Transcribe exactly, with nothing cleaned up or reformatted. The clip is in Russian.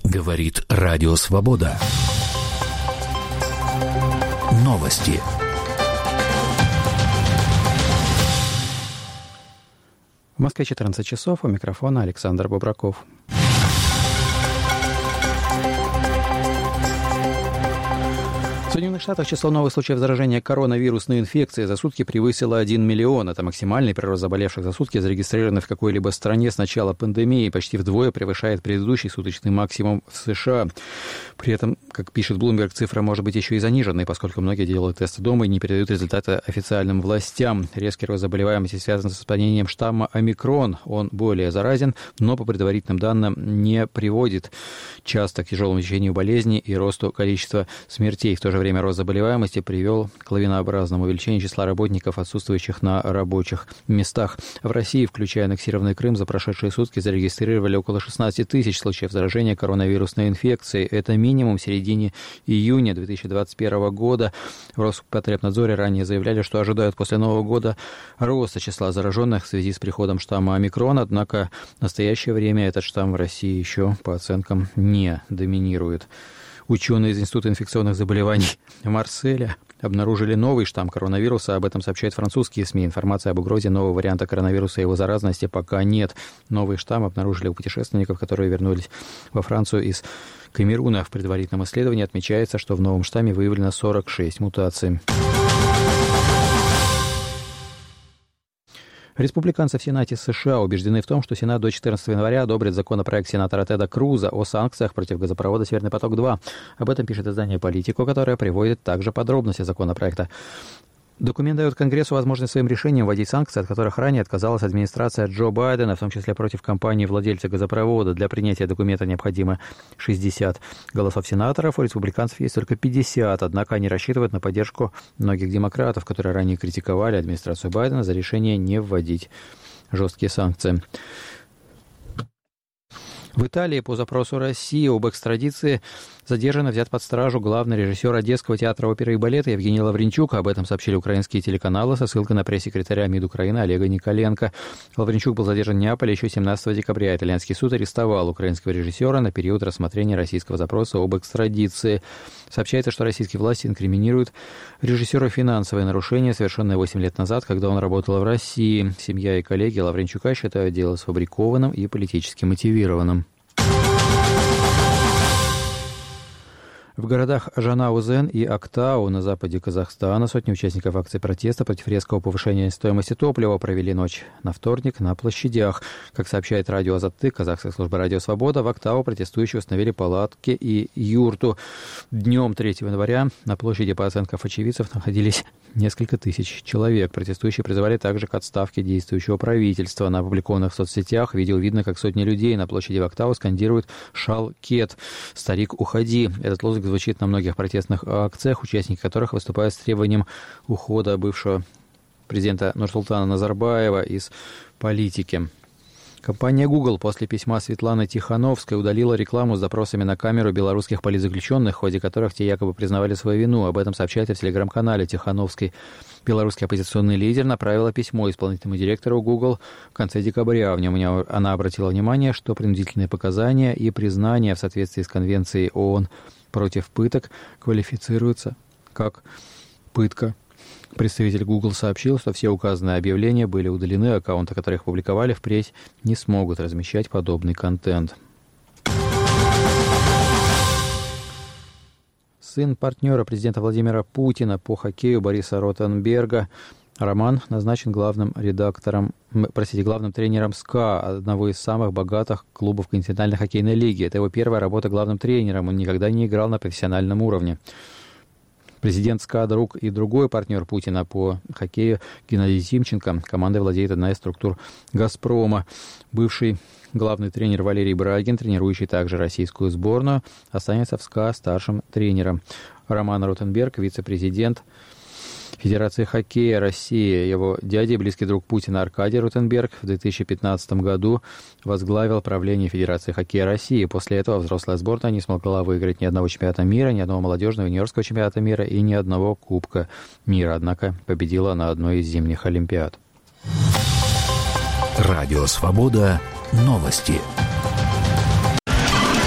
Говорит Радио Свобода. Новости. В Москве четырнадцать часов, у микрофона Александр Бобраков. В Соединенных Штатах число новых случаев заражения коронавирусной инфекцией за сутки превысило один миллион. Это максимальный прирост заболевших за сутки, зарегистрированный в какой-либо стране с начала пандемии, почти вдвое превышает предыдущий суточный максимум в США. При этом, как пишет Bloomberg, цифра может быть еще и заниженной, поскольку многие делают тесты дома и не передают результаты официальным властям. Резкий рост заболеваемости связан с распространением штамма омикрон. Он более заразен, но по предварительным данным не приводит часто к тяжелому течению болезни и росту количества смертей. В то же время рост заболеваемости привел к лавинообразному увеличению числа работников, отсутствующих на рабочих местах. В России, включая аннексированный Крым, за прошедшие сутки зарегистрировали около шестнадцать тысяч случаев заражения коронавирусной инфекцией. Это минимум в середине июня две тысячи двадцать первого года. В Роспотребнадзоре ранее заявляли, что ожидают после Нового года роста числа зараженных в связи с приходом штамма омикрон, однако в настоящее время этот штамм в России еще, по оценкам, не доминирует. Ученые из Института инфекционных заболеваний Марселя обнаружили новый штамм коронавируса. Об этом сообщают французские СМИ. Информация об угрозе нового варианта коронавируса и его заразности пока нет. Новый штамм обнаружили у путешественников, которые вернулись во Францию из Камеруна. В предварительном исследовании отмечается, что в новом штамме выявлено сорок шесть мутаций. Республиканцы в Сенате США убеждены в том, что Сенат до четырнадцатого января одобрит законопроект сенатора Теда Круза о санкциях против газопровода «Северный поток-два». Об этом пишет издание «Политико», которое приводит также подробности законопроекта. Документ дает Конгрессу возможность своим решением вводить санкции, от которых ранее отказалась администрация Джо Байдена, в том числе против компании-владельца газопровода. Для принятия документа необходимо шестьдесят голосов сенаторов, у республиканцев есть только пятьдесят, однако они рассчитывают на поддержку многих демократов, которые ранее критиковали администрацию Байдена за решение не вводить жесткие санкции. В Италии по запросу России об экстрадиции задержан и взят под стражу главный режиссер Одесского театра оперы и балета Евгений Лавренчук. Об этом сообщили украинские телеканалы со ссылкой на пресс-секретаря МИД Украины Олега Николенко. Лавренчук был задержан в Неаполе еще семнадцатого декабря. Итальянский суд арестовал украинского режиссера на период рассмотрения российского запроса об экстрадиции. Сообщается, что российские власти инкриминируют режиссеру финансовые нарушения, совершенные восемь лет назад, когда он работал в России. Семья и коллеги Лавренчука считают дело сфабрикованным и политически мотивированным. В городах Жанаузен и Актау на западе Казахстана сотни участников акции протеста против резкого повышения стоимости топлива провели ночь на вторник на площадях. Как сообщает радио Азатты, казахская служба «Радио Свобода», в Актау протестующие установили палатки и юрту. Днем третьего января на площади, по оценкам очевидцев, находились несколько тысяч человек. Протестующие призывали также к отставке действующего правительства. На опубликованных в соцсетях видео видно, как сотни людей на площади в Актау скандируют «Шал-кет» – «Старик, уходи». Этот лозунг звучит на многих протестных акциях, участники которых выступают с требованием ухода бывшего президента Нурсултана Назарбаева из политики. Компания Google после письма Светланы Тихановской удалила рекламу с запросами на камеру белорусских политзаключенных, в ходе которых те якобы признавали свою вину. Об этом сообщает в телеграм-канале Тихановской. Белорусский оппозиционный лидер направила письмо исполнительному директору Google в конце декабря. В нем она обратила внимание, что принудительные показания и признания в соответствии с Конвенцией ООН против пыток квалифицируются как пытка. Представитель Google сообщил, что все указанные объявления были удалены, аккаунты, которых публиковали впредь, не смогут размещать подобный контент. Сын партнера президента Владимира Путина по хоккею Бориса Ротенберга Роман назначен главным редактором, простите, главным тренером СКА, одного из самых богатых клубов континентальной хоккейной лиги. Это его первая работа главным тренером, он никогда не играл на профессиональном уровне. Президент СКА, друг и другой партнер Путина по хоккею Геннадий Тимченко. Командой владеет одна из структур «Газпрома». Бывший главный тренер Валерий Брагин, тренирующий также российскую сборную, останется в СКА старшим тренером. Роман Ротенберг, вице-президент Федерации хоккея России. Его дядя и близкий друг Путина Аркадий Ротенберг в две тысячи пятнадцатом году возглавил правление Федерации хоккея России. После этого взрослая сборная не смогла выиграть ни одного чемпионата мира, ни одного молодежного юниорского чемпионата мира и ни одного Кубка мира. Однако победила на одной из зимних Олимпиад. Радио Свобода. Новости.